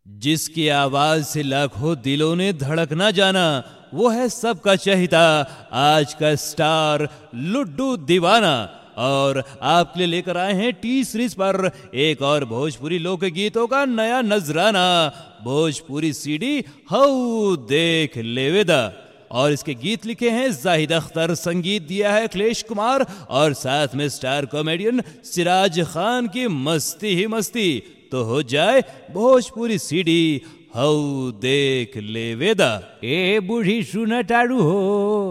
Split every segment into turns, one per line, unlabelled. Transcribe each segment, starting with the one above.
जिसकी आवाज से लाखों दिलों ने धड़कना जाना, वो है सबका चहेता आज का स्टार लुड्डू दीवाना। और आपके लिए लेकर आए हैं टी सीरीज पर एक और भोजपुरी लोकगीतों का नया नजराना, भोजपुरी सीडी हाउ देख लेवेदा। और इसके गीत लिखे हैं जाहिद अख्तर, संगीत दिया है अखिलेश कुमार और साथ में स्टार कॉमेडियन सिराज खान की मस्ती ही मस्ती। तो हो जाए भोजपुरी सीडी हाउ देख लेवेदा।
ए बूढ़ी सुन तारू हो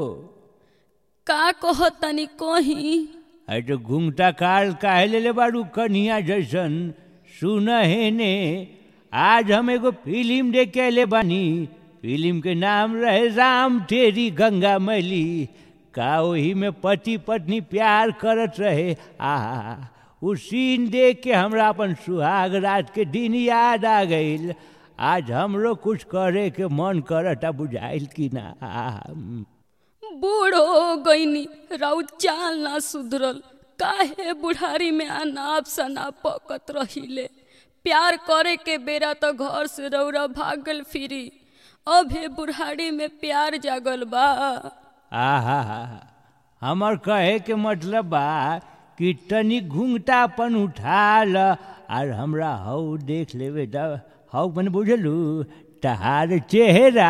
का कहो तनी कोही।
अरे तो घूंघटा काल काहे ले बारू कन्हिया जैसन। सुन है ने आज हम एगो फिल्म देख के ले बानी। फिल्म के नाम रहे राम तेरी गंगा मैली। का वही में पति पत्नी प्यार करत रहे। उ सीन देख के हमरा अपन सुहाग रात के दिन याद आ गईल। आज हमरो कुछ करे के मन करता, बुझाइल कि ना।
बूढ़ हो गईनी, राउ चाल ना सुधरल। काहे बुढ़ारी में अनाप शनाप पकत रहिले। प्यार करे के बेरा तो घर से रौरा भागल फिरी। अब हे बुढ़ारी में प्यार जागल बा।
हमर कहे के मतलब बा कि तनी घूंघटापन उठा ल और हमरा हाउ देख लेवे। हाउ मन बुझलू तहार चेहरा।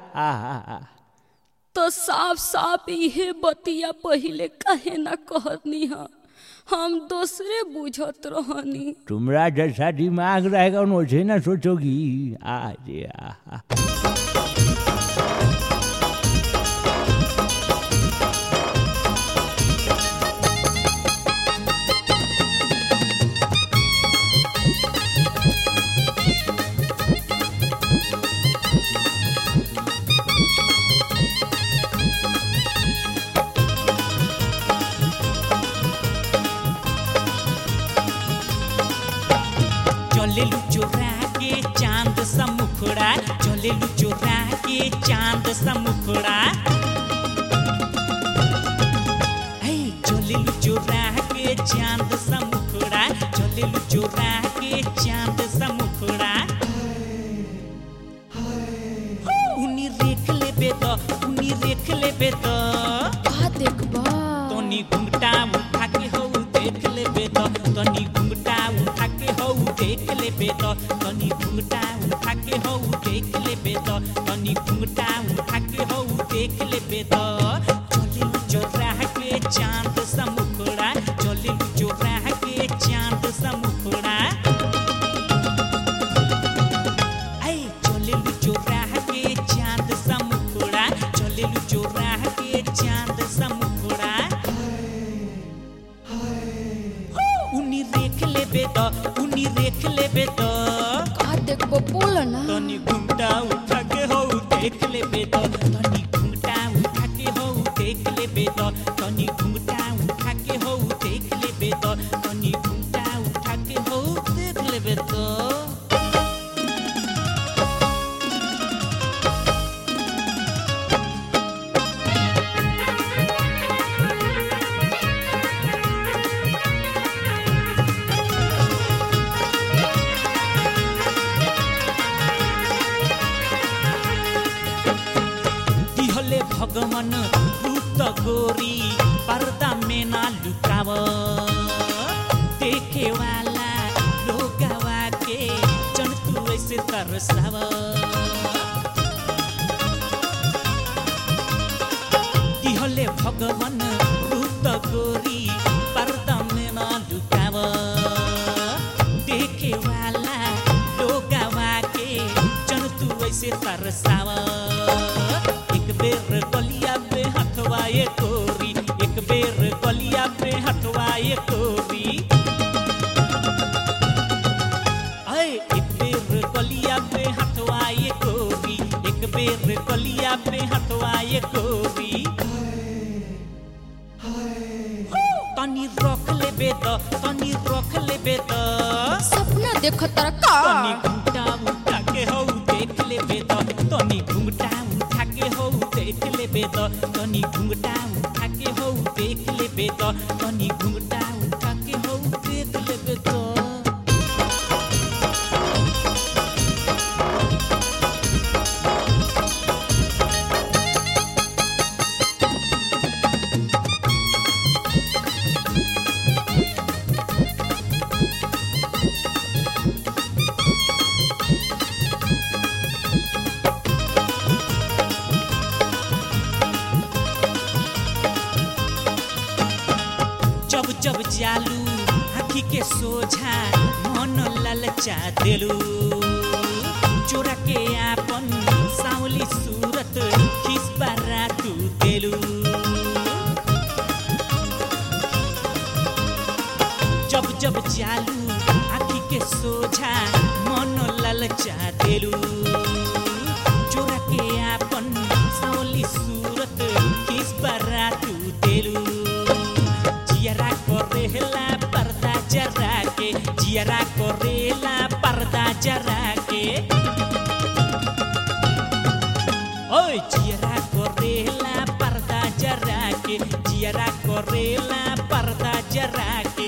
तो साफ साफ इहे बतिया पहिले काहे ना कहनी हा। हम दूसरे बुझत रहनी।
तुमरा जैसा दिमाग रहेगा उनसे ना सोचोगी। आज
चलेलू चोरा के चांद सा मुखड़ा, चलेलू चोरा के चांद सा मुखड़ा। चलेलू चोरा के चांद सा मुखड़ा, चलेलू चोरा के चांद सा मुखड़ा। उनी देख लेबे तो, उनी देख लेबे तो
का देखबा।
तनी घुंघटा उठा के हो देख लेबे तो, तनी घुंघटा उठा के हो देख लेबे तो, तनी घुंघटा उठा के हो देख लेबे तो, तनी घुंघटा उठा के हो देख लेबे तो। चलेलू चोरा के चांद सा मुखड़ा, चलेलू चोरा के चांद सा मुखड़ा। चलेलू चोरा के चांद सा मुखड़ा, चलेलू चोरा के चांद सा मुखड़ा। उनी देख लेबे तो, उनी देख लेबे तो
का देखबो बोल ना।
तनी घुंघटा उठा के हो देख लेबे तो, तनी घुंघटा उठा के हो देख लेबे तो, तनी घुंघटा उठा के हो देख लेबे तो, तनी घुंघटा उठा के हो देख लेबे तो। भगवान भूत गोरी पर्दा में ना लुकाव। देखे वाला लोगवा के जन तू ऐसे तरसाव। दिहले भगवान भूत गोरी पर्दा में ना लुकाव। देखे वाला लोगवा के जन तू ऐसे तरसाव। एक बेर गलिया पे हथवाए कोरी, एक बेर गलिया पे हथवाए कोरी। एक बेर गलिया पे हथवाए कोरी, एक बेर गलिया पे हथवाए कोरी। तनी रख लेबे तो, तनी रख लेबे तो
सपना देखत का।
तनी घुंघटा उठा के हो देख लेबे तो, तनी घुंघटा उठा के हो देख लेबे तो, तनी घुंघटा उठा के हो देख लेबे तो, तनी घुंघटा उठा के हो देख लेबे तो। आखी के सोझा मन ललचा देलू चोरा के आपन सावली सूरत खिसपरा तू देलू जब जब चालू आखी के सोझा मन ललचा देलू चोरा के आपन सावली सूरत खिसपरा तू देलू जियरा करेला पर्दा जरा के जियरा करेला पर्दा जरा के ओए जियरा करेला पर्दा जरा के जियरा करेला पर्दा जरा के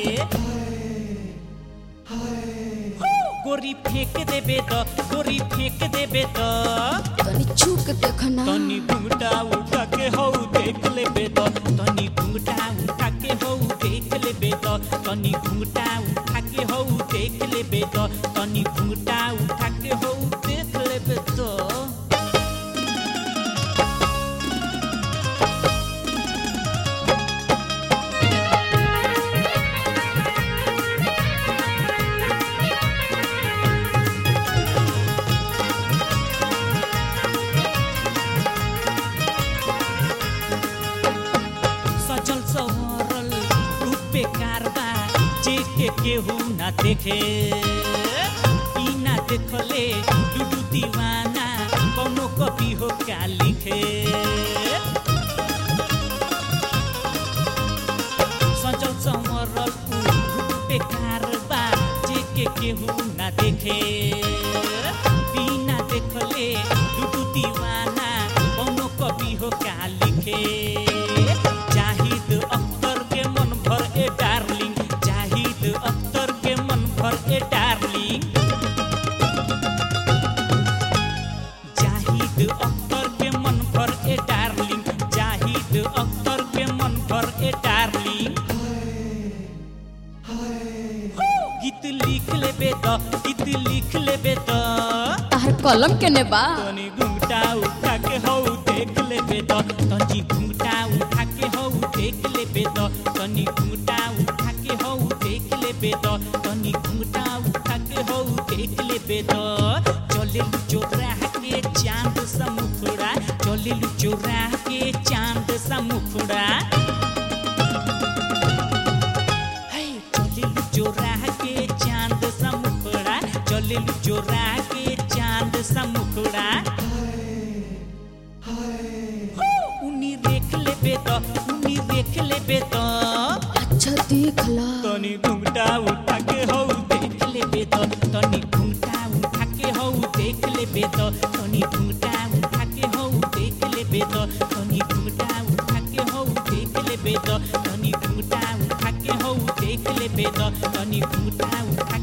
गोरी फेंक देबे तो गोरी फेंक देबे तो
तनी छूक देखना
तनी घुंघटा उठा के हौ देख लेबे तो तनी घुंघटा उठा के हौ देख लेबे तो तनी घुंघटा उठा के हौ देख लेबे तो तनी घुंघटा उठा के हौ देख लेबे तो सजल सवरल रूप बेकार बा जे के केहू ना देखे ई ना देखले लुडू दीवाना कौनो कवि हो क्या लिखे सजल सवरल रूप बेकार बा जे के केहू ना देखे बिना देखले लुडू दीवाना कौनो कवि हो क्या लिखे जाहिद अख्तर के मन भर ए डार्लिंग जाहिद अख्तर के मन भर ए डार्लिंग जाहिद अख्तर के मन भर ए डार्लिंग जाहिद अख्तर के मन भर ए डार्लिंग गीत लिख लेबे तो गीत लिख लेबे तो
तार कलम केने बा
तनी घुंघटा उठा के हौ देख लेबे तो तनी घुंघटा उठा के हौ देख लेबे तो तनी घुंघटा उठा के हौ देख लेबे तो तनी घुंघटा उठा के हौ देख लेबे तो चले चोरा के चांद सा मुखड़ा चले चोरा के चांद सा मुखड़ा चले चोरा के चांद सा मुखड़ा चले चोरा के चांद सा मुखड़ा उनी देख लेबे तो उनी देख लेबे तो
अच्छा देखला
तनी घुंघटा उठा के हौ देख लेबे तो तनी घुंघटा उठा के हौ देख लेबे तो तनी घुंघटा उठा के हौ देख लेबे तो तनी घुंघटा उठा के हौ देख लेबे तो तनी घुंघटा उठा के हौ देख लेबे तो तनी घुंघटा उठा